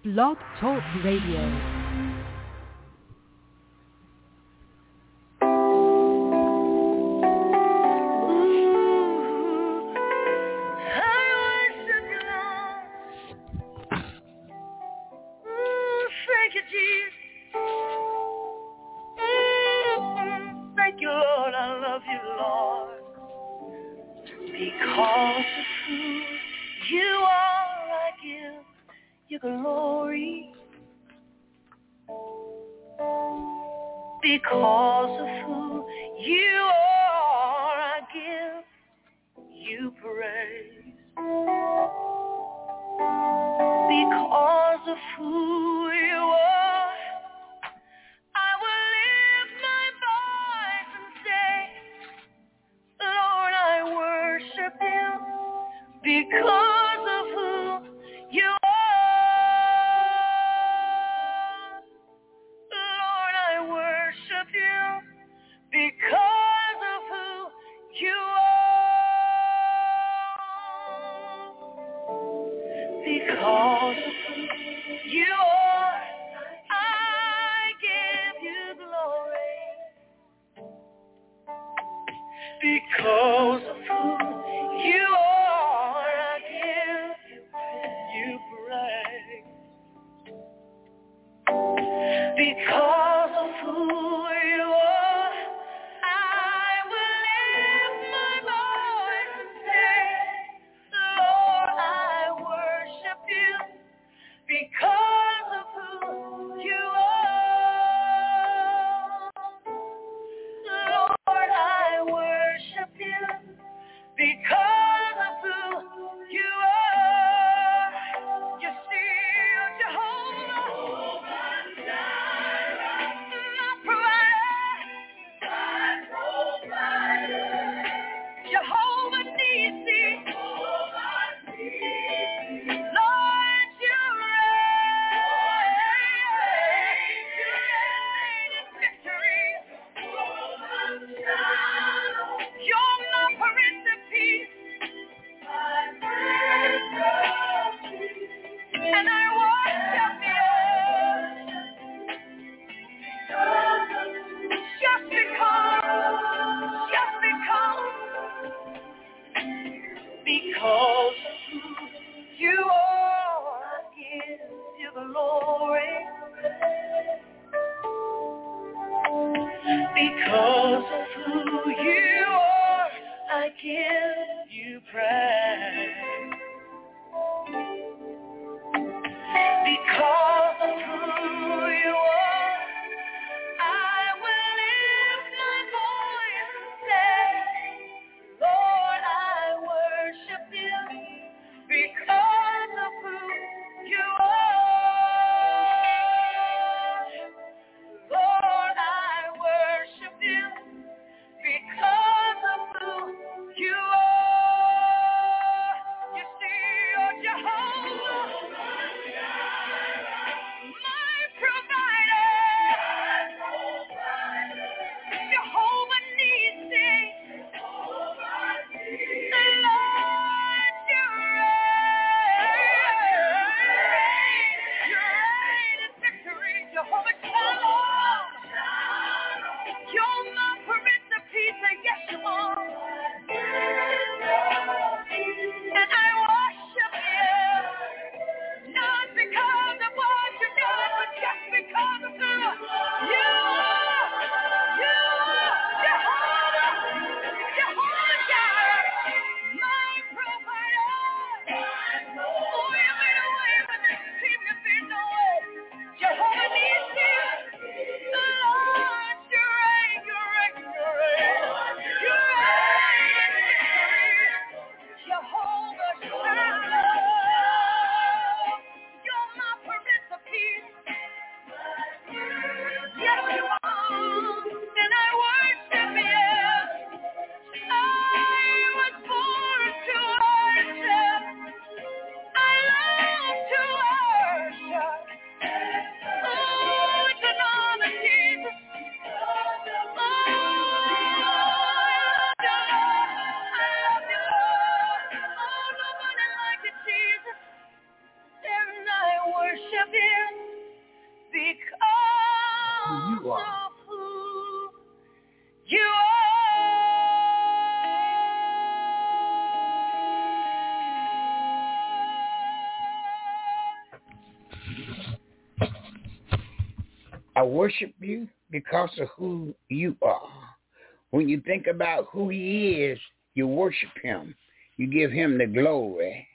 Blog Talk Radio. Because of who you are, I give you praise. Because of who you are, I will lift my voice and say, Lord, I worship you. Because of who you are, Lord, I worship you. Because of who you are, because of who you are, I give you glory. Because of who you are, I give you praise. Because of who you are, I will lift my voice and say, Lord, I worship you. Because of who you are, Lord, I worship you. Because of who you are, you see, you're Jehovah, my provider, Jehovah Nissi, Lord, you reign in victory. You're my Prince of Peace, and I worship you. Just because of who you are, I give you glory. Because of who you are, I give you praise. Because of who you are, I will lift my voice and say, Lord, I worship you. Because of who you are, Lord, I worship you. Because of who you are. you are. You are. I worship you because of who you are. When you think about who he is, you worship him. You give him the glory.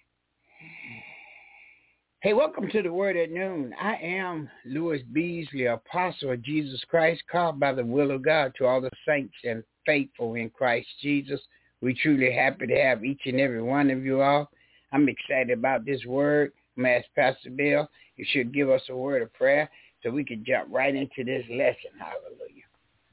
Hey, welcome to the Word at Noon. I am Louis Beasley, apostle of Jesus Christ, called by the will of God to all the saints and faithful in Christ Jesus. We're truly happy to have each and every one of you all. I'm excited about this word. I'm going to ask Pastor Bill, you should give us a word of prayer so we can jump right into this lesson. Hallelujah.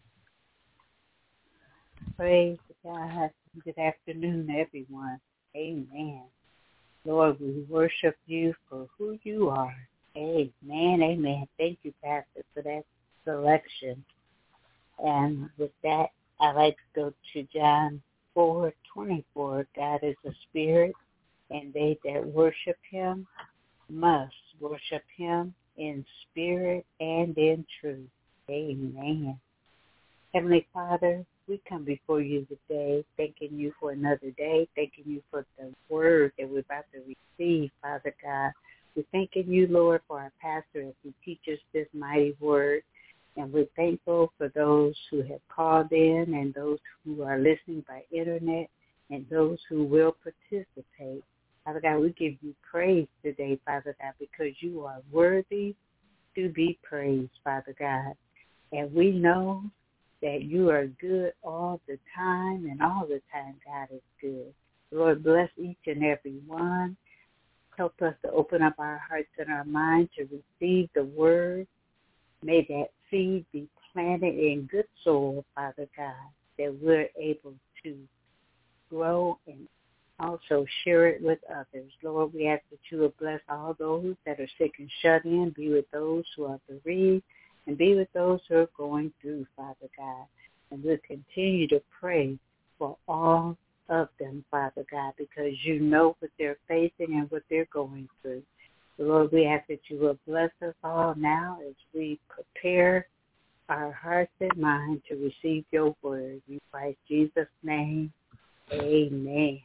Praise God. Good afternoon, everyone. Amen. Lord, we worship you for who you are. Amen, amen. Thank you, Pastor, for that selection. And with that, I'd like to go to John 4:24. God is a spirit, and they that worship him must worship him in spirit and in truth. Amen. Heavenly Father, we come before you today, thanking you for another day, thanking you for the word that we're about to receive, Father God. We're thanking you, Lord, for our pastor as he teaches this mighty word. And we're thankful for those who have called in and those who are listening by internet and those who will participate. Father God, we give you praise today, Father God, because you are worthy to be praised, Father God. And we know that you are good all the time, and all the time God is good. Lord, bless each and every one. Help us to open up our hearts and our minds to receive the word. May that seed be planted in good soil, Father God, that we're able to grow and also share it with others. Lord, we ask that you will bless all those that are sick and shut in, be with those who are bereaved, and be with those who are going through, Father God. And we'll continue to pray for all of them, Father God, because you know what they're facing and what they're going through. Lord, we ask that you will bless us all now as we prepare our hearts and minds to receive your word. In Christ Jesus' name, amen.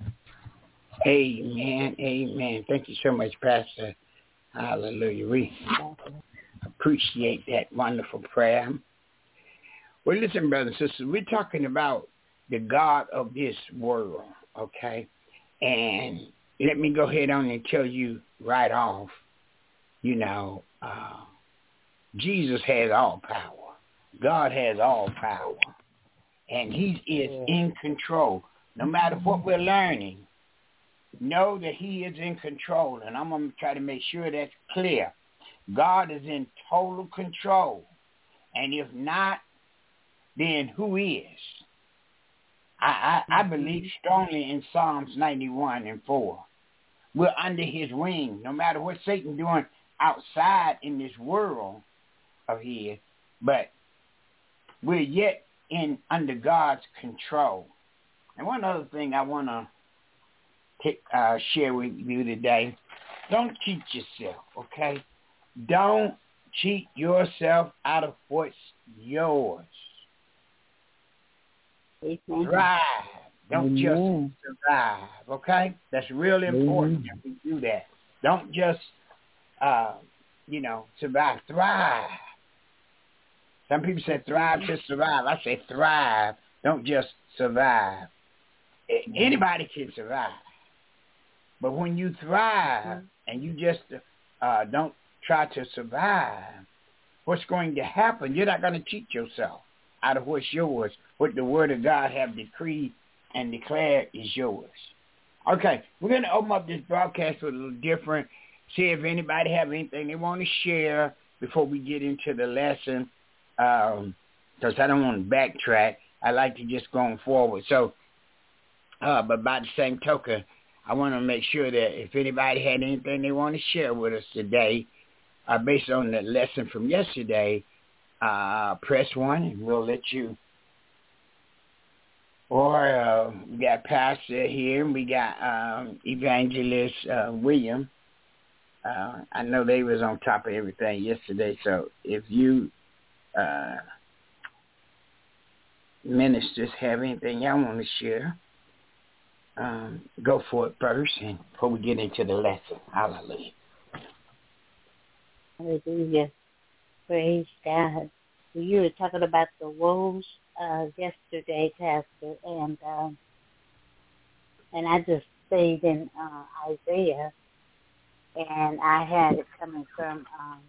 Amen, amen. Thank you so much, Pastor. Hallelujah. We appreciate that wonderful prayer. Well, listen, brothers and sisters, we're talking about the God of this world, okay? And let me go ahead on and tell you right off, Jesus has all power. God has all power. And he is in control. No matter what we're learning, know that he is in control. And I'm going to try to make sure that's clear. God is in total control. And if not, then who is? I believe strongly in Psalms 91:4. We're under his wing. No matter what Satan's doing outside in this world of his, but we're yet under God's control. And one other thing I want to share with you today, don't cheat yourself, okay? Don't cheat yourself out of what's yours. Thrive. Don't just survive, okay? That's really important that we do that. Don't just, survive. Thrive. Some people say thrive to survive. I say thrive. Don't just survive. Anybody can survive. But when you thrive and you just don't try to survive, what's going to happen? You're not going to cheat yourself out of what's yours, what the Word of God have decreed and declared is yours. Okay, we're going to open up this broadcast with a little different, see if anybody have anything they want to share before we get into the lesson, because I don't want to backtrack. I like to just go on forward. So, but by the same token, I want to make sure that if anybody had anything they want to share with us today, based on the lesson from yesterday, press 1 and we'll let you. Or we got Pastor here, and we got Evangelist William. I know they was on top of everything yesterday, so if you ministers have anything y'all want to share, go for it first, and before we get into the lesson. Hallelujah. Hallelujah. Praise God. Well, you were talking about the woes yesterday, Pastor, and I just stayed in Isaiah, and I had it coming from,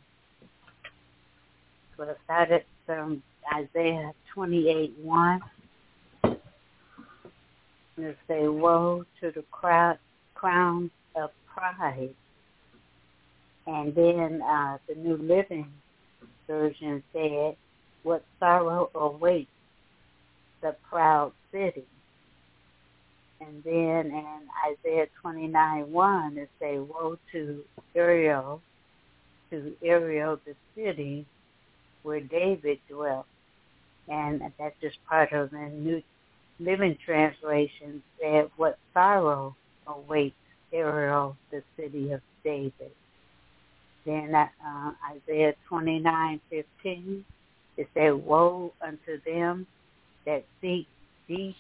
well, it started from Isaiah 28:1. And it say, woe to the crown of pride. And then the New Living Version said, what sorrow awaits the proud city. And then in Isaiah 29:1, it say, woe to Ariel, the city where David dwelt. And that's just part of the New Living Translation said, what sorrow awaits Ariel, the city of David. Then Isaiah 29:15, it said, woe unto them that seek deep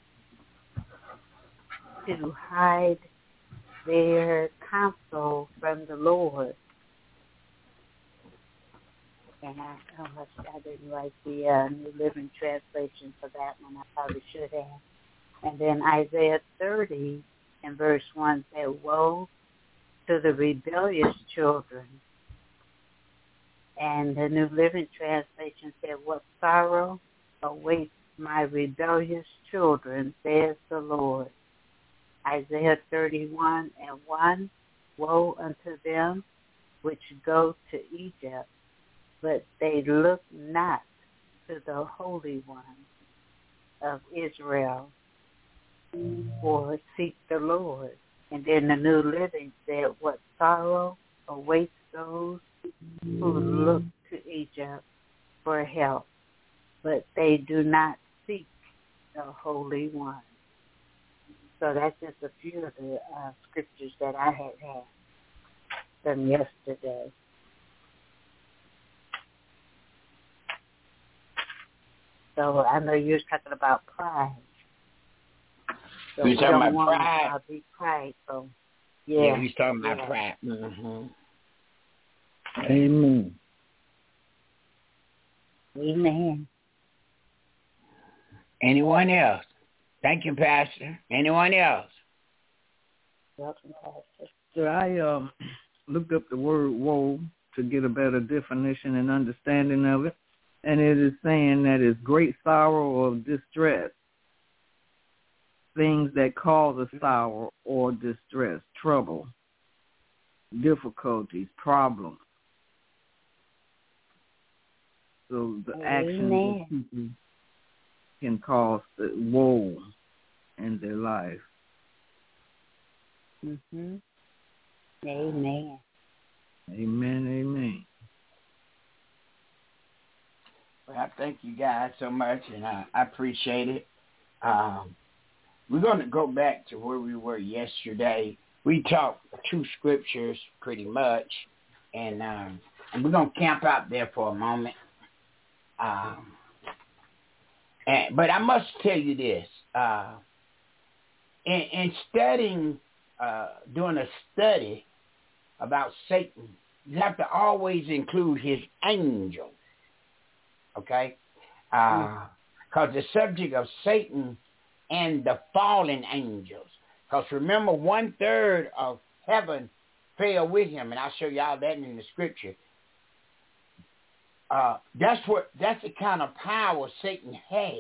to hide their counsel from the Lord. And I didn't write the New Living Translation for that one. I probably should have. And then Isaiah 30 and verse 1 said, woe to the rebellious children. And the New Living Translation said, what sorrow awaits my rebellious children, says the Lord. Isaiah 31:1, woe unto them which go to Egypt, but they look not to the Holy One of Israel, or seek the Lord. And then the New Living said, what sorrow awaits those who look to Egypt for help, but they do not seek the Holy One. So that's just a few of the scriptures that I had from yesterday. So I know you're talking about pride. So We're talking about pride. I'll be prideful. Yeah, he's talking about pride. Mm-hmm. Amen. Amen. Anyone else? Thank you, Pastor. Anyone else? Welcome, Pastor. So I looked up the word woe to get a better definition and understanding of it. And it is saying that it's great sorrow or distress, things that cause a sorrow or distress, trouble, difficulties, problems. So the actions of people can cause the woe in their life. Mm-hmm. Amen. Amen, amen. Well, I thank you guys so much, and I appreciate it. We're going to go back to where we were yesterday. We talked 2 scriptures pretty much, and we're going to camp out there for a moment. But I must tell you this. In studying, doing a study about Satan, you have to always include his angels. Okay? Because the subject of Satan and the fallen angels. Because remember, 1/3 of heaven fell with him, and I'll show y'all that in the scripture. That's the kind of power Satan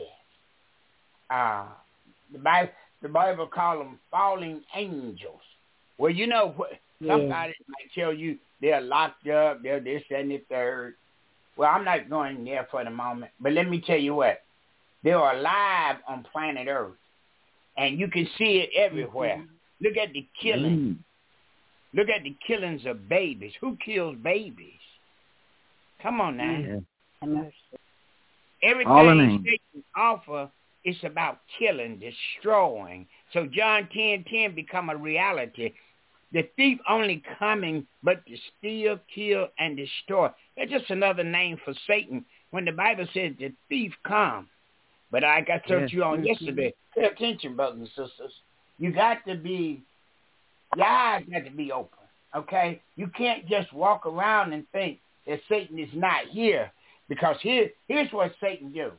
has. The Bible calls them fallen angels. Well, you know what? Somebody might tell you they're locked up, they're this, that, and the third. Well, I'm not going there for the moment, but let me tell you what. They're alive on planet Earth, and you can see it everywhere. Mm-hmm. Look at the killing. Mm-hmm. Look at the killings of babies. Who kills babies? Come on now. Yeah. Everything Satan offer is about killing, destroying. So John 10:10 become a reality. The thief only coming but to steal, kill, and destroy. That's just another name for Satan. when the Bible says the thief come. But I got told you on yesterday, pay attention, brothers and sisters. You got to be, your eyes got to be open, okay? You can't just walk around and think that Satan is not here, because here's what Satan do.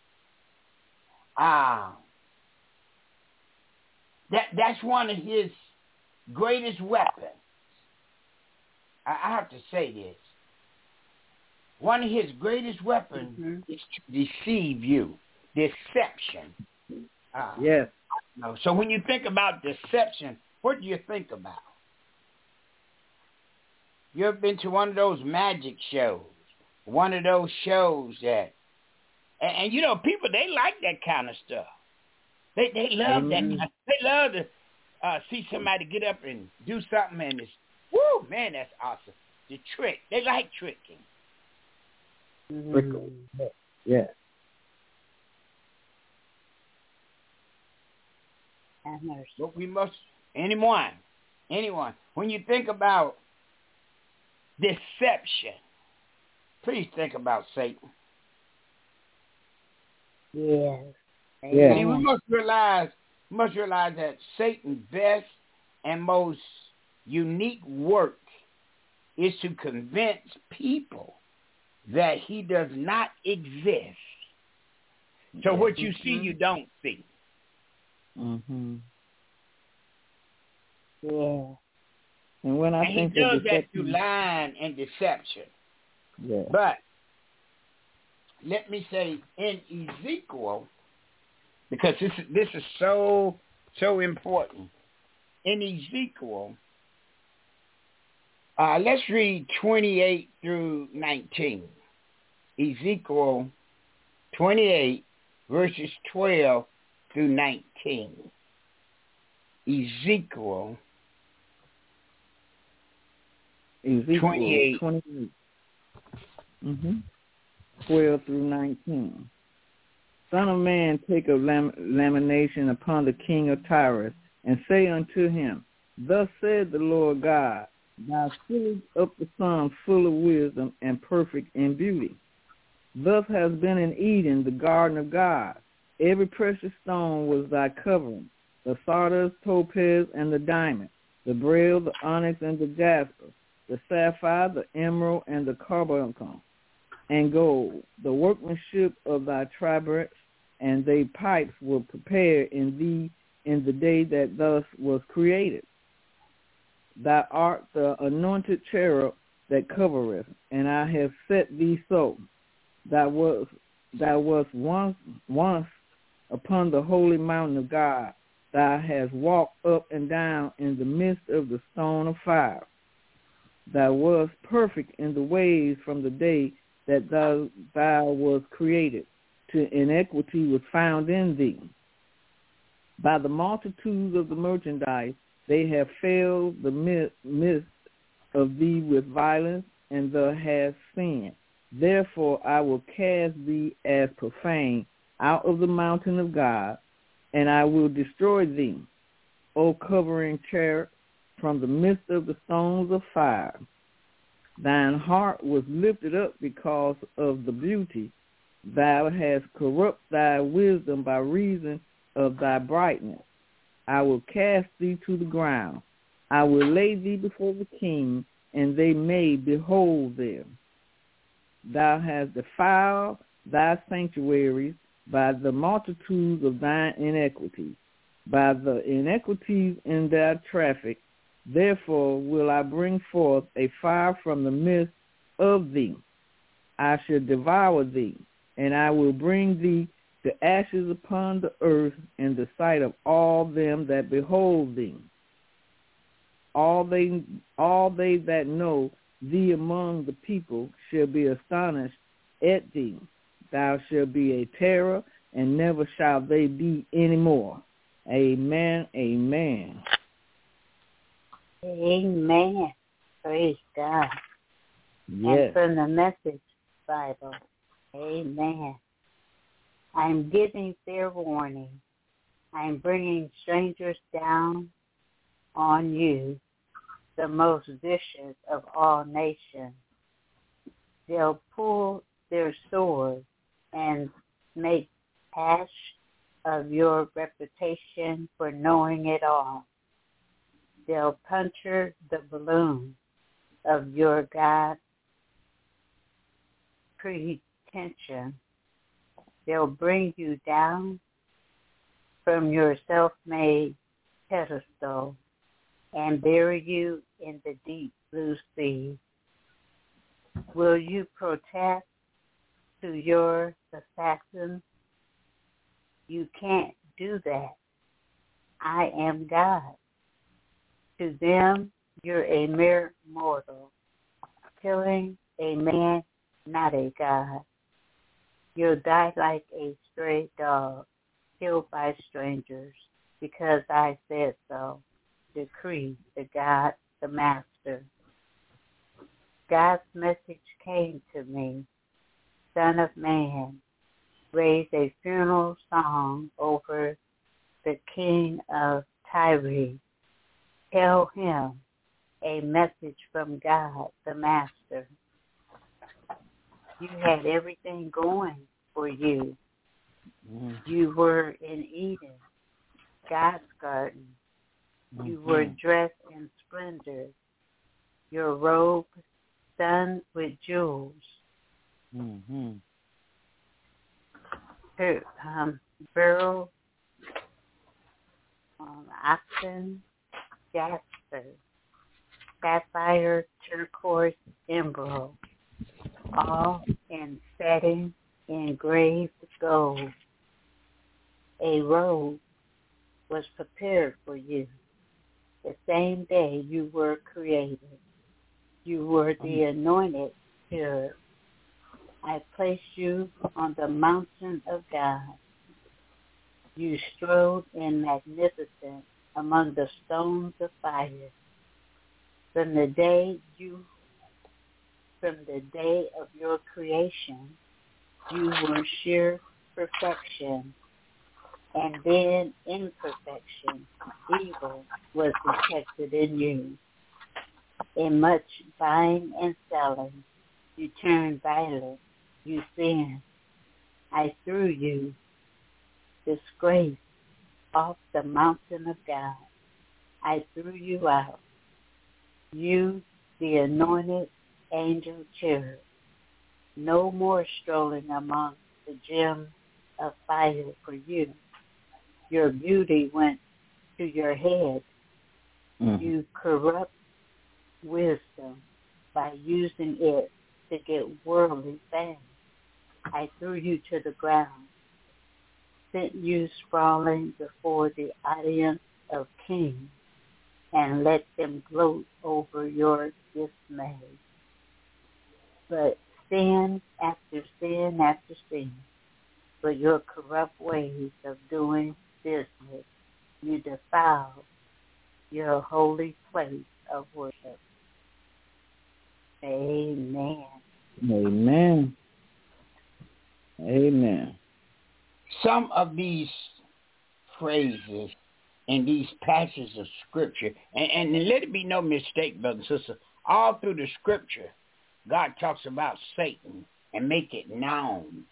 That's one of his greatest weapons. I have to say this. One of his greatest weapons is to deceive you. Deception. Yes. No. So when you think about deception, what do you think about? You ever been to one of those magic shows? One of those shows that, and you know, people, they like that kind of stuff. They love that. They love to see somebody get up and do something, and it's, woo, man, that's awesome. The trick. They like tricking. Yes. But we must, anyone, when you think about deception, please think about Satan. Yes. Yes. See, we must realize that Satan's best and most unique work is to convince people that he does not exist. So what you see, you don't see. Mm-hmm. Yeah. And when I think he does of that through lying and deception. Yeah. But let me say, in Ezekiel, because this is so important. In Ezekiel, let's read 28 through 19. Ezekiel 28, verses 12 through 19. Ezekiel 28. 12 through 19. Son of man, take a lamentation upon the king of Tyrus, and say unto him, Thus said the Lord God, Thou fillest up the sun full of wisdom and perfect in beauty. Thus has been in Eden, the garden of God. Every precious stone was thy covering, the sardis, topaz, and the diamond, the beryl, the onyx, and the jasper, the sapphire, the emerald, and the carbuncle, and gold, the workmanship of thy tribrettes, and thy pipes were prepared in thee in the day that thus was created. Thou art the anointed cherub that covereth, and I have set thee so. Thou wast once upon the holy mountain of God. Thou hast walked up and down in the midst of the stone of fire. Thou wast perfect in the ways from the day that thou wast created. To iniquity was found in thee. By the multitudes of the merchandise they have filled the midst of thee with violence, and thou hast sinned. Therefore I will cast thee as profane out of the mountain of God, and I will destroy thee, O covering cherub, from the midst of the stones of fire. Thine heart was lifted up because of the beauty. Thou hast corrupted thy wisdom by reason of thy brightness. I will cast thee to the ground. I will lay thee before the king, and they may behold them. Thou hast defiled thy sanctuaries by the multitudes of thine iniquities, by the iniquities in thy traffic. Therefore will I bring forth a fire from the midst of thee. I shall devour thee, and I will bring thee to ashes upon the earth in the sight of all them that behold thee. All they that know thee among the people shall be astonished at thee. Thou shalt be a terror, and never shall they be any more. Amen, amen. Amen. Praise God. Yes. And from the Message Bible, amen. I'm giving fair warning. I'm bringing strangers down on you, the most vicious of all nations. They'll pull their sword and make ash of your reputation for knowing it all. They'll puncture the balloon of your God pretension. They'll bring you down from your self-made pedestal and bury you in the deep blue sea. Will you protest to your assassins? You can't do that. I am God. To them, you're a mere mortal, killing a man, not a God. You'll die like a stray dog, killed by strangers, because I said so. Decree the God, the Master. God's message came to me. Son of man, raise a funeral song over the king of Tyre. Tell him a message from God, the Master. You had everything going for you. You were in Eden, God's garden. You were dressed in splendor. Your robe done with jewels. Beryl, oxen, jasper, sapphire, turquoise, emerald, all in setting engraved gold. A robe was prepared for you the same day you were created. You were the anointed cherub. I placed you on the mountain of God. You strode in magnificence among the stones of fire. From the day of your creation, you were sheer perfection, and then imperfection, evil, was detected in you. In much buying and selling, you turned violent, you sinned. I threw you, disgrace, off the mountain of God. I threw you out. You, the anointed angel cherub, no more strolling among the gems of fire for you. Your beauty went to your head. You corrupt wisdom by using it to get worldly fame. I threw you to the ground, sent you sprawling before the audience of kings, and let them gloat over your dismay. But sin after sin after sin, for your corrupt ways of doing business, you defile your holy place of worship. Amen. Amen. Amen. Some of these phrases and these passages of Scripture, and let it be no mistake, brother and sister, all through the Scripture, God talks about Satan and make it known.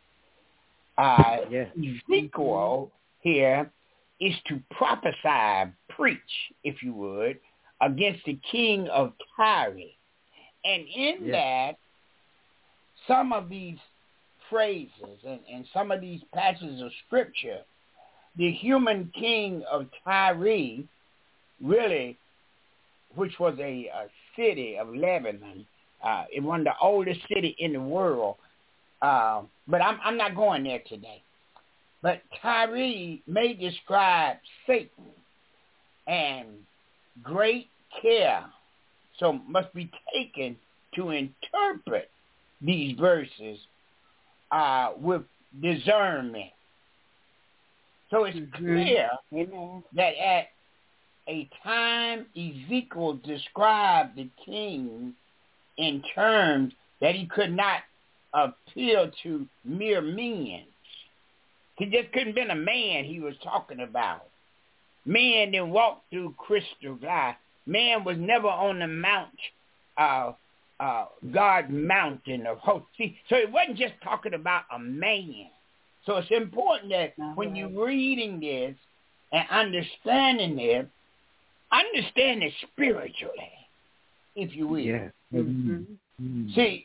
Ezekiel here is to prophesy, preach, if you would, against the king of Tyre. And in that, some of these phrases and some of these passages of Scripture, the human king of Tyre, really, which was a city of Lebanon, one of the oldest cities in the world, but I'm not going there today. But Tyre may describe Satan, and great care so must be taken to interpret these verses with discernment. So it's clear that at a time Ezekiel described the king in terms that he could not appeal to mere men. He just couldn't have been a man he was talking about. Man didn't walk through crystal glass. Man was never on the Mount God mountain of hope. See, so it wasn't just talking about a man. So it's important that when you're reading this and understanding it, understand it spiritually, if you will. Yes. Mm-hmm. See,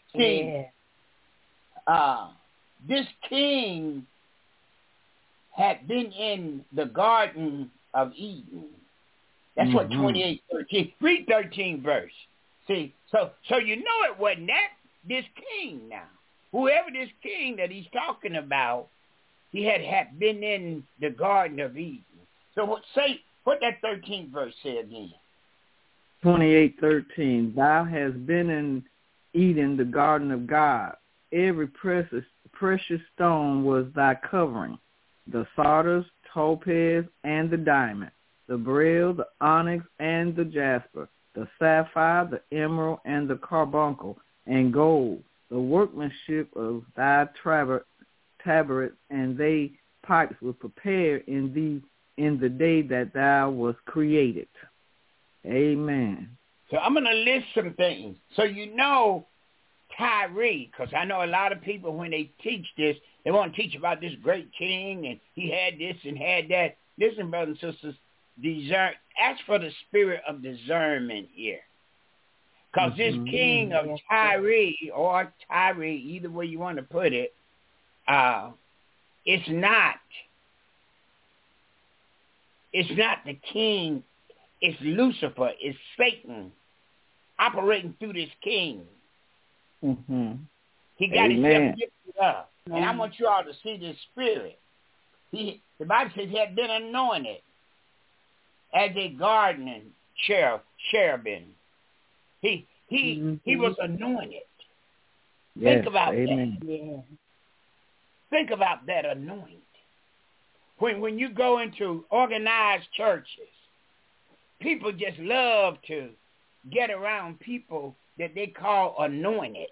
this king had been in the Garden of Eden. That's what 28:13. Read 13 verse. See, so you know it wasn't this king now. Whoever this king that he's talking about, he had been in the Garden of Eden. So what that 13th verse say again. 28:13. Thou hast been in Eden, the garden of God. Every precious stone was thy covering, the sardius, topaz, and the diamond, the beryl, the onyx, and the jasper, the sapphire, the emerald, and the carbuncle, and gold, the workmanship of thy tabrets, and they pipes were prepared in thee in the day that thou was created. Amen. So I'm going to list some things. So you know Tyre, because I know a lot of people, when they teach this, they want to teach about this great king, and he had this and had that. Listen, brothers and sisters, ask for the spirit of discernment here. Because this king of Tyre, or Tyre, either way you want to put it, it's not the king. It's Lucifer. It's Satan operating through this king. Mm-hmm. He got himself lifted up. And I want you all to see this spirit. The Bible says he had been anointed as a gardening cherubim. He was anointed. Yes, Think about amen. that. Yeah. Think about that anointing. When you go into organized churches, people just love to get around people that they call anointed.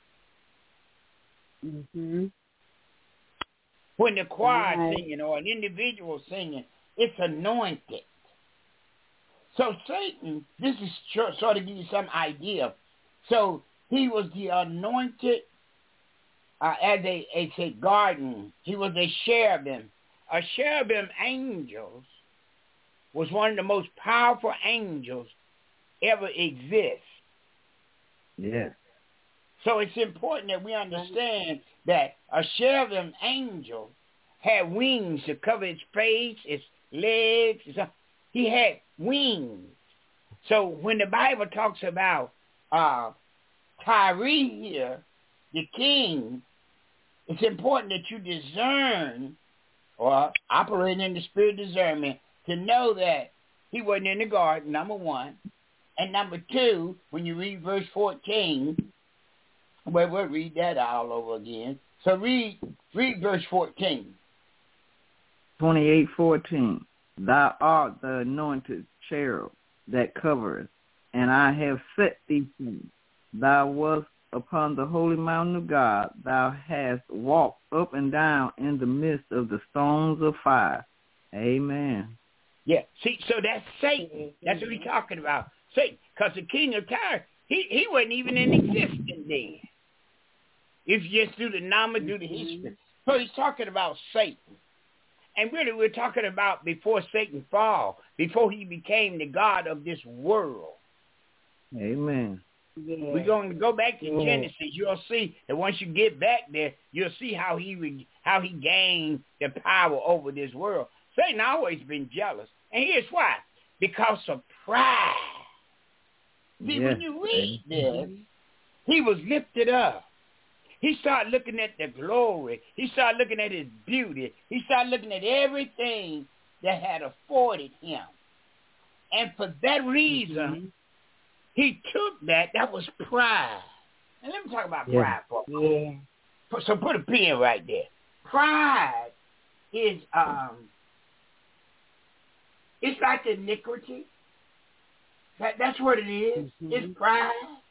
Mm-hmm. When the choir singing or an individual singing, it's anointed. So Satan, this is sort of give you some idea. So he was the anointed as a garden. He was a cherubim. A cherubim angels was one of the most powerful angels ever exist. Yes. So it's important that we understand that a cherubim angel had wings to cover its face, its legs. He had wings. So when the Bible talks about Tyre here, the king, it's important that you discern or operate in the spirit of discernment to know that he wasn't in the garden, number one. And number two, when you read verse 14, we'll read that all over again. So read verse 14. 28:14. Thou art the anointed cherub that covereth, and I have set thee free. Thou wast upon the holy mountain of God. Thou hast walked up and down in the midst of the stones of fire. Amen. Yeah. See, so that's Satan. That's what he's talking about. Satan. Because the king of Tyre, he wasn't even in existence then. If you just do the number, do the history. So he's talking about Satan. And really we're talking about before Satan fall, before he became the God of this world. Amen. Yeah. We're going to go back to Genesis. You'll see that once you get back there, you'll see how he gained the power over this world. Satan always been jealous. And here's why. Because of pride. See, when you read this, he was lifted up. He started looking at the glory. He started looking at his beauty. He started looking at everything that had afforded him. And for that reason, he took that. That was pride. And let me talk about pride for a moment. Yeah. So put a pin right there. Pride is, it's like iniquity. That's what it is. It's pride.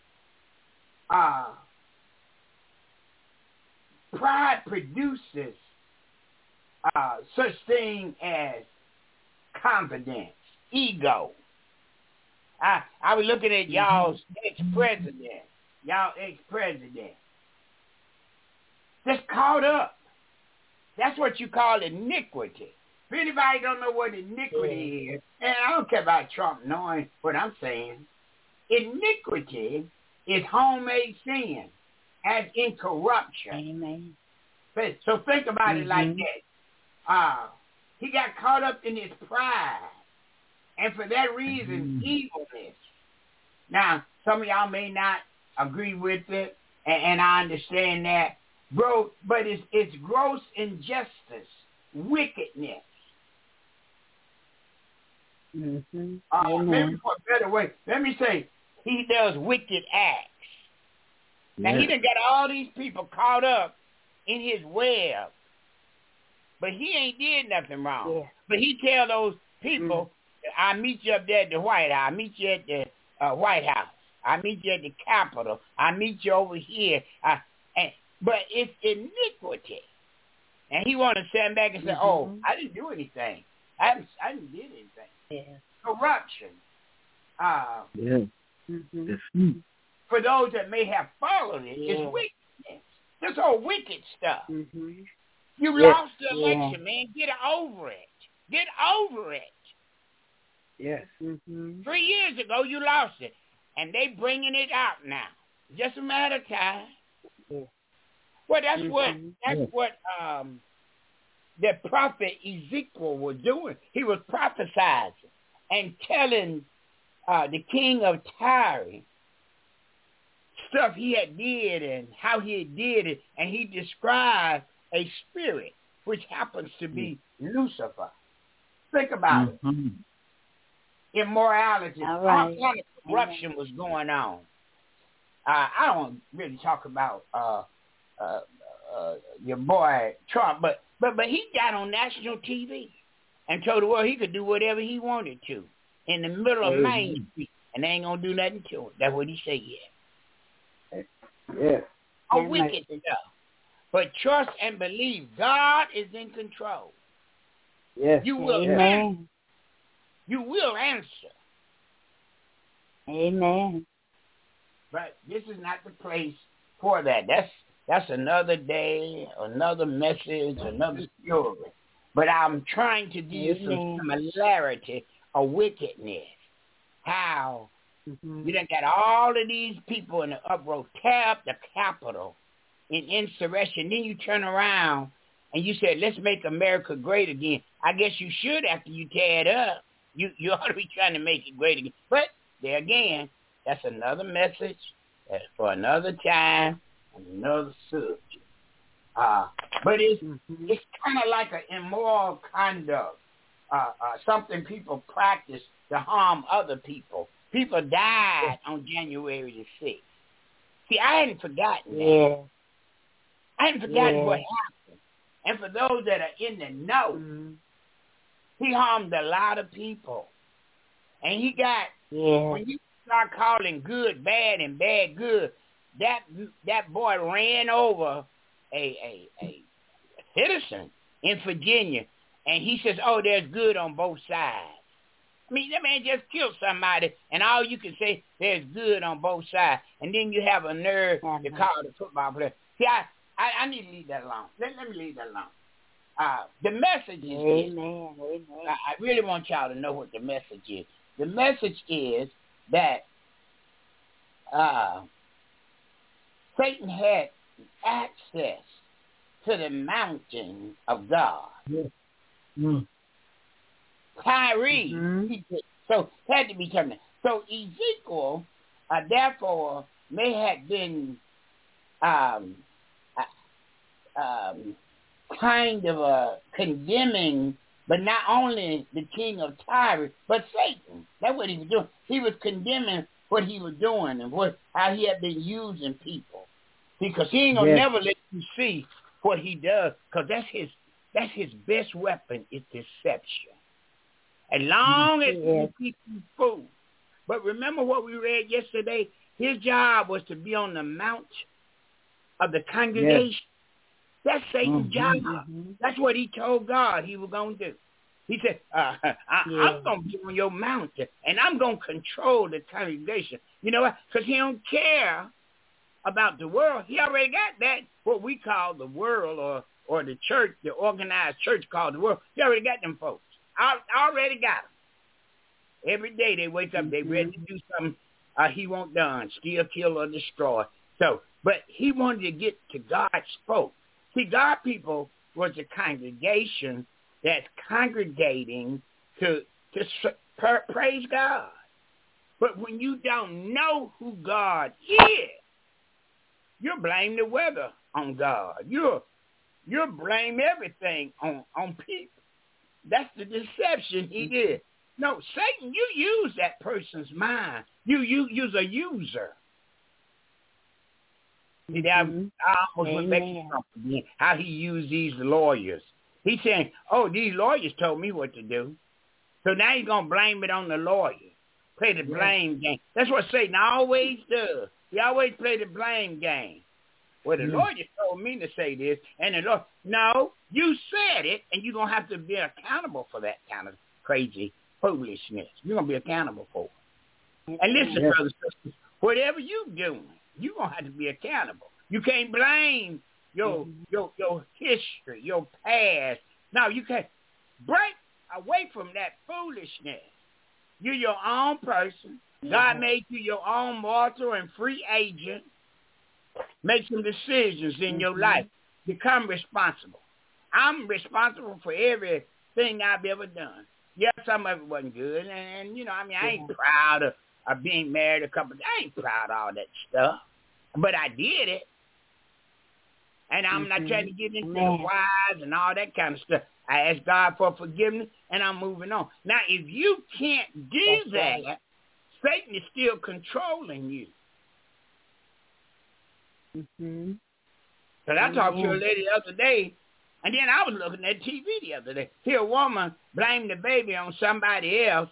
Pride produces such thing as confidence, ego. I was looking at y'all's ex-president, y'all ex-president. Just caught up. That's what you call iniquity. If anybody don't know what iniquity is, and I don't care about Trump knowing what I'm saying, iniquity is homemade sin, as in corruption. Amen. So think about it like that. He got caught up in his pride, and for that reason, evilness. Now, some of y'all may not agree with it, and I understand that, bro. But it's gross injustice, wickedness. Maybe for a better way, let me say, he does wicked acts. Now, he done got all these people caught up in his web, but he ain't did nothing wrong. Yeah. But he tell those people, I'll meet you up there at the White House. I'll meet you at the White House. I'll meet you at the Capitol. I'll meet you over here. But it's iniquity. And he want to stand back and say, oh, I didn't do anything. I didn't do anything. Yeah. Corruption. For those that may have followed it, it's wickedness. This whole wicked stuff. You lost the election, man. Get over it. Get over it. Yes. 3 years ago, you lost it. And they bringing it out now. Just a matter of time. Well, that's what the prophet Ezekiel was doing. He was prophesizing and telling the king of Tyre stuff he had did and how he had did it, and he described a spirit which happens to be Lucifer. Think about it. Immorality. All right. All kind of corruption was going on. I don't really talk about your boy Trump, but he got on national TV and told the world he could do whatever he wanted to in the middle of Main Street, and they ain't gonna do nothing to him. That's what he said. Wicked stuff. But trust and believe God is in control. Yes. You will answer. You will answer. Amen. But this is not the place for that. That's another day, another message, another story. But I'm trying to give you some similarity of wickedness. How you done got all of these people in the uproar, tear up the Capitol in insurrection. Then you turn around and you said, let's make America great again. I guess you should after you tear it up. You ought to be trying to make it great again. But there again, that's another message for another time, another subject. But it's kind of like an immoral conduct, something people practice to harm other people. People died on January the 6th. See, I hadn't forgotten that. I hadn't forgotten what happened. And for those that are in the know, he harmed a lot of people. And he got, when you start calling good bad and bad good, that boy ran over a citizen in Virginia, and he says, oh, there's good on both sides. I mean, that man just killed somebody, and all you can say, there's good on both sides. And then you have a nerve to call the football player. See, I need to leave that alone. Let me leave that alone. The message is this. I really want y'all to know what the message is. The message is that Satan had access to the mountain of God. Tyree, so it had to be terminated. So Ezekiel, therefore, may have been kind of condemning, but not only the king of Tyre, but Satan. That's what he was doing. He was condemning what he was doing and how he had been using people. Because he ain't gonna never let you see what he does, because that's his best weapon is deception. As long as you keep you fooled. But remember what we read yesterday? His job was to be on the mount of the congregation. That's Satan's job. That's what he told God he was going to do. He said, I'm going to be on your mountain, and I'm going to control the congregation. You know what? Because he don't care about the world. He already got that, what we call the world or the church, the organized church called the world. He already got them folks. I already got them. Every day they wake up, they ready to do something he won't done, steal, kill, or destroy. So, but he wanted to get to God's folk. See, God people was a congregation that's congregating to praise God. But when you don't know who God is, you blame the weather on God. You blame everything on people. That's the deception he did. No, Satan, you use that person's mind. You use a user. See, I almost went back to something, how he used these lawyers. He's saying, oh, these lawyers told me what to do. So now he's going to blame it on the lawyer. Play the blame game. That's what Satan always does. He always play the blame game. Well, the lawyer told me to say this, and the lawyer, no, you said it, and you're going to have to be accountable for that kind of crazy foolishness. You're going to be accountable for it. And listen, brothers and sisters, whatever you're doing, you're going to have to be accountable. You can't blame your history, your past. No, you can't. Break away from that foolishness. You're your own person. God made you your own mortal and free agent. Make some decisions in your life. Become responsible. I'm responsible for everything I've ever done. Yeah, some of it wasn't good. And you know, I mean, I ain't proud of being married a couple of times. I ain't proud of all that stuff. But I did it. And I'm not trying to get into the whys and all that kind of stuff. I ask God for forgiveness, and I'm moving on. Now, if you can't do that, Satan is still controlling you. Because I talked to a lady the other day, and then I was looking at TV the other day. Here, a woman blamed the baby on somebody else.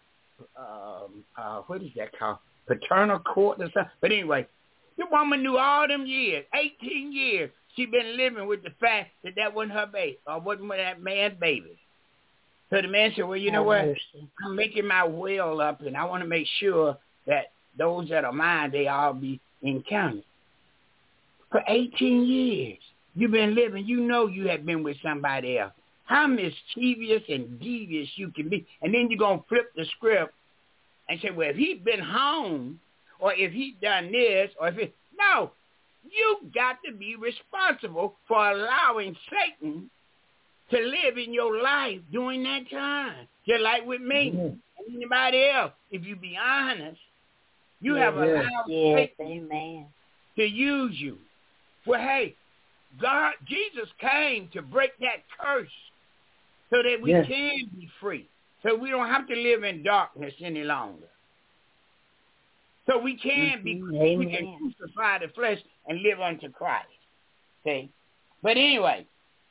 What is that called? Paternal court or something? But anyway, the woman knew all them years, 18 years, she been living with the fact that that wasn't her baby, or wasn't that man's baby. So the man said, well, you know what? I'm making my will up, and I want to make sure that those that are mine, they all be counted. For 18 years, you've been living. You know you have been with somebody else. How mischievous and devious you can be. And then you're going to flip the script and say, well, if he'd been home, or if he'd done this, or if it... No, you got to be responsible for allowing Satan to live in your life during that time. Just like with me and anybody else. If you be honest, you have allowed Satan to use you. Well, hey, God, Jesus came to break that curse so that we can be free. So we don't have to live in darkness any longer. So we can we can crucify the flesh and live unto Christ. Okay? But anyway,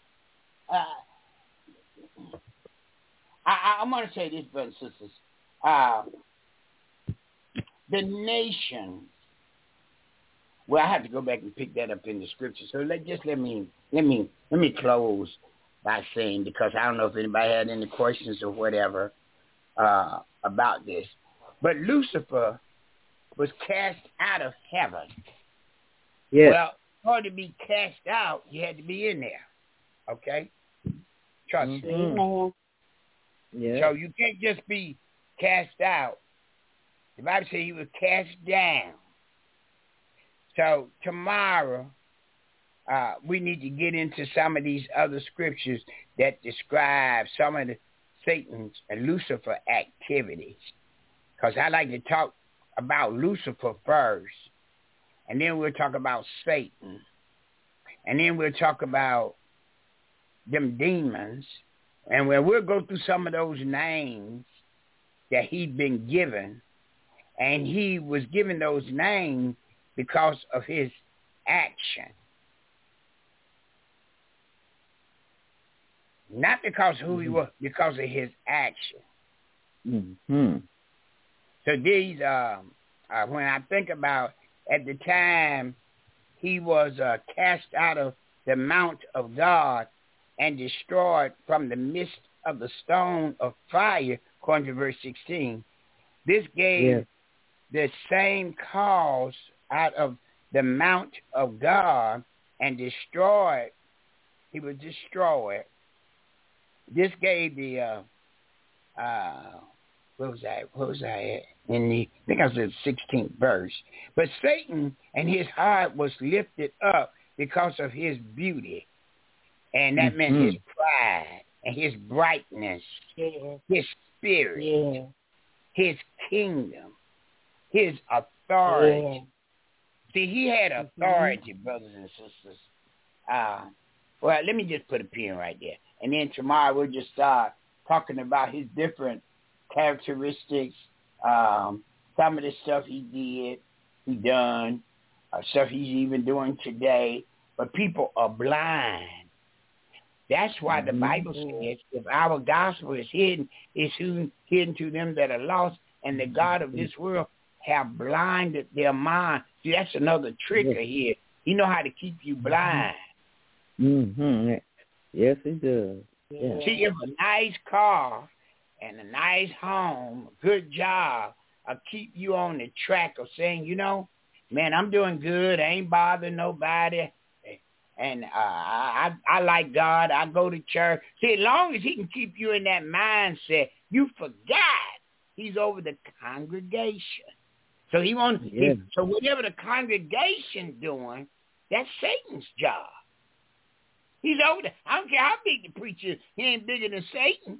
I'm going to say this, brothers and sisters. The nation. Well, I have to go back and pick that up in the scripture. So let me close by saying, because I don't know if anybody had any questions or whatever about this, but Lucifer was cast out of heaven. Yes. Well, in order to be cast out, you had to be in there. Okay? Trust me. Yeah. So you can't just be cast out. The Bible says he was cast down. So tomorrow, we need to get into some of these other scriptures that describe some of the Satan's and Lucifer activities. Because I like to talk about Lucifer first, and then we'll talk about Satan, and then we'll talk about them demons, and we'll go through some of those names that he'd been given, and he was given those names because of his action. Not because who he was, because of his action. So these, when I think about at the time he was cast out of the mount of God and destroyed from the midst of the stone of fire, according to verse 16, this gave the same cause out of the mount of God and destroyed. He was destroyed. This gave the what was I at? I think I was in the 16th verse. But Satan and his heart was lifted up because of his beauty. And that meant his pride and his brightness, his spirit, his kingdom, his authority. See, he had authority, brothers and sisters. Well, let me just put a pin right there. And then tomorrow we'll just start talking about his different characteristics, some of the stuff he done, stuff he's even doing today. But people are blind. That's why the Bible says, if our gospel is hidden, it's hidden to them that are lost, and the God of this world have blinded their mind. See, that's another trigger here. He know how to keep you blind. Yes, he does. Yeah. See, if a nice car and a nice home, a good job, keep you on the track of saying, you know, man, I'm doing good. I ain't bothering nobody. And I like God. I go to church. See, as long as he can keep you in that mindset, you forgot he's over the congregation. So he wants. So whatever the congregation doing, that's Satan's job. He's over there. I don't care how big the preacher is. He ain't bigger than Satan.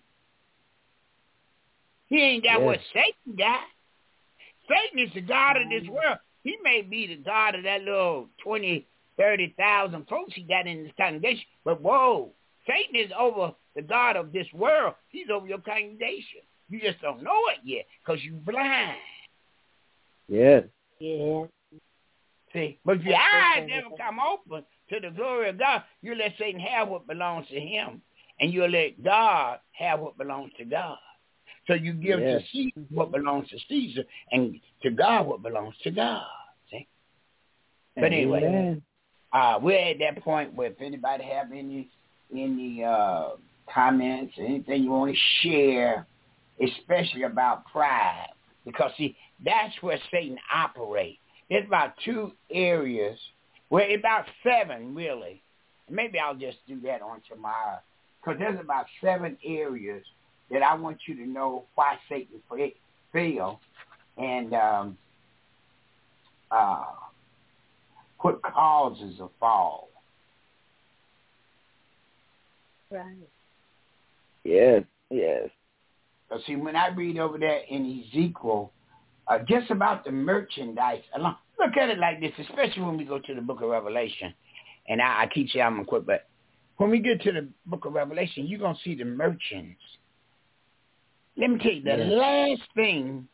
He ain't got what Satan got. Satan is the God of this world. He may be the God of that little 20, 30,000 folks he got in his congregation. But whoa, Satan is over the God of this world. He's over your congregation. You just don't know it yet because you're blind. Yes. Yeah. See, but if your eyes never come open to the glory of God, you let Satan have what belongs to him, and you'll let God have what belongs to God. So you give to Caesar what belongs to Caesar, and to God what belongs to God. See? But anyway, we're at that point where if anybody have any comments, anything you want to share, especially about pride, because see, that's where Satan operates. There's about 2 areas, well, about 7 really. Maybe I'll just do that on tomorrow, because there's about 7 areas that I want you to know why Satan failed and what causes a fall. Right. Yes. See, when I read over there in Ezekiel, just about the merchandise alone, look at it like this, especially when we go to the book of Revelation. And I keep saying I'm going to quit, but when we get to the book of Revelation, you're going to see the merchants. Let me tell you, the last thing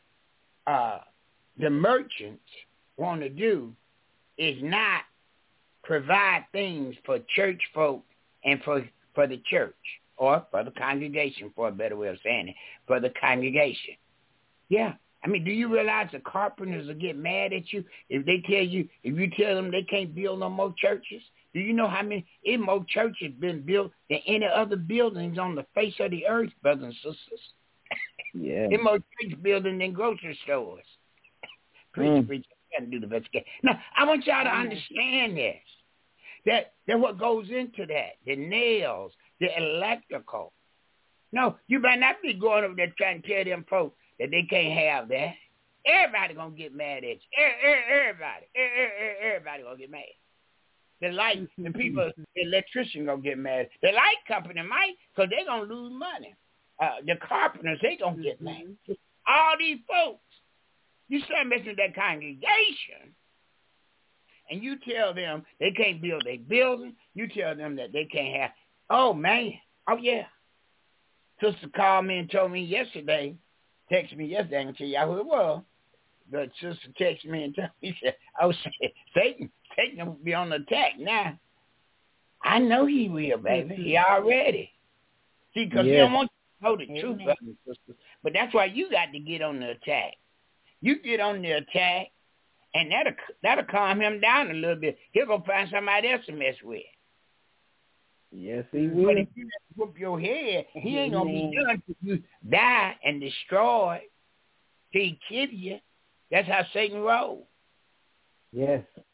the merchants want to do is not provide things for church folk and for the church or for the congregation, for a better way of saying it, for the congregation. Yeah. I mean, do you realize the carpenters will get mad at you if you tell them they can't build no more churches? Do you know how many more churches been built than any other buildings on the face of the earth, brothers and sisters? Yeah. More church buildings than grocery stores. Preach, you gotta do the best you can. Now, I want y'all to understand this. That what goes into that, the nails, the electrical. No, you better not be going over there trying to tell them folks that they can't have that. Everybody gonna get mad at you. Everybody gonna get mad. The light, the people, the electrician gonna get mad. The light company might, because they gonna lose money. The carpenters, they gonna get mad. All these folks, you start messing with that congregation, and you tell them they can't build a building. You tell them that they can't have. Oh man, oh yeah. Sister called me and told me yesterday. Texted me yesterday. I can tell y'all who it was. But sister texted me and told me, said, "Oh, Satan will be on the attack now." I know he will, baby. He already. See, because he don't want you to know the truth, brothers and sisters. But that's why you got to get on the attack. You get on the attack, and that'll calm him down a little bit. He'll go find somebody else to mess with. Yes, he will. But if you whoop your head, he ain't going to be done if you die and destroy till he kill you. That's how Satan rolls. Yes.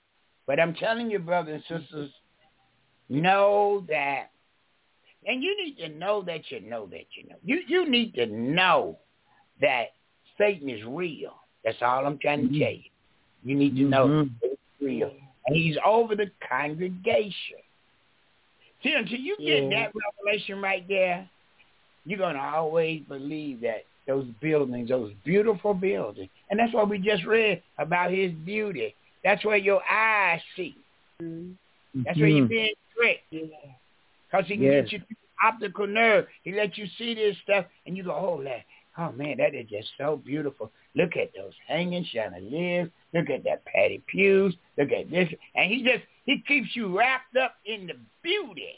But I'm telling you, brothers and sisters, know that, and you need to know that you know that you know. You need to know that Satan is real. That's all I'm trying to tell you. You need to know it's real. And he's over the congregation. See, until you get that revelation right there, you're going to always believe that those buildings, those beautiful buildings, and that's what we just read about his beauty. That's where your eyes see. That's where you're being tricked. Because he can get you through the optical nerve. He lets you see this stuff, and you go, oh, man, that is just so beautiful. Look at those hanging chandeliers. Look at that patty pews. Look at this. And he keeps you wrapped up in the beauty.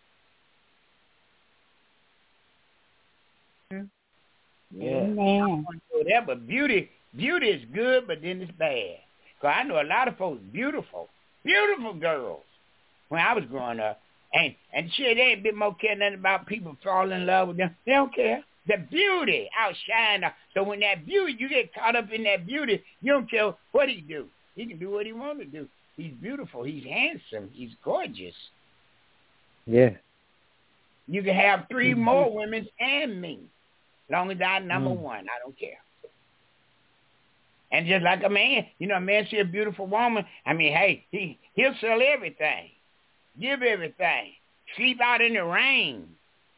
Yeah. Whatever. Beauty is good, but then it's bad. Because I know a lot of folks, beautiful girls when I was growing up. And shit, they ain't been more care nothing about people falling in love with them. They don't care. The beauty outshine them. So when that beauty, you get caught up in that beauty, you don't care what he do. He can do what he want to do. He's beautiful. He's handsome. He's gorgeous. Yeah. You can have 3 more women and me. As long as I'm number one, I don't care. And just like a man, a man see a beautiful woman, I mean, hey, he'll sell everything. Give everything. Sleep out in the rain.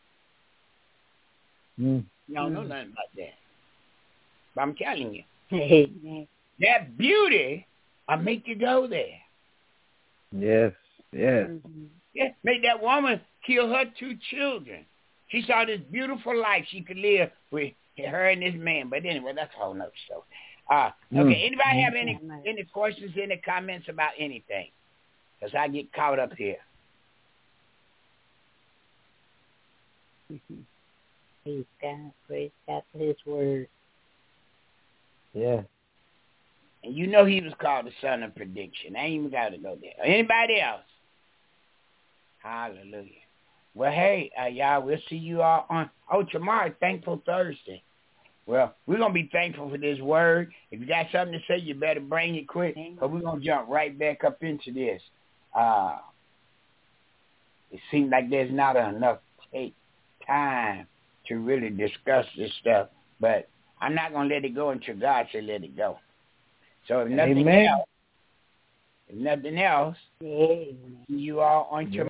You don't know nothing about that. But I'm telling you. That beauty will make you go there. Yes. Yeah, make that woman kill her 2 children. She saw this beautiful life she could live with her and this man. But anyway, that's a whole nother story. Okay, anybody have any questions, any comments about anything? Because I get caught up here. Praise God for his word. Yeah. And he was called the son of prediction. I ain't even got to go there. Anybody else? Hallelujah. Well, hey, y'all, we'll see you all on, tomorrow, Thankful Thursday. Well, we're going to be thankful for this word. If you got something to say, you better bring it quick, because we're going to jump right back up into this. It seems like there's not enough time to really discuss this stuff, but I'm not going to let it go until God said let it go. So if nothing else, see you all on tomorrow.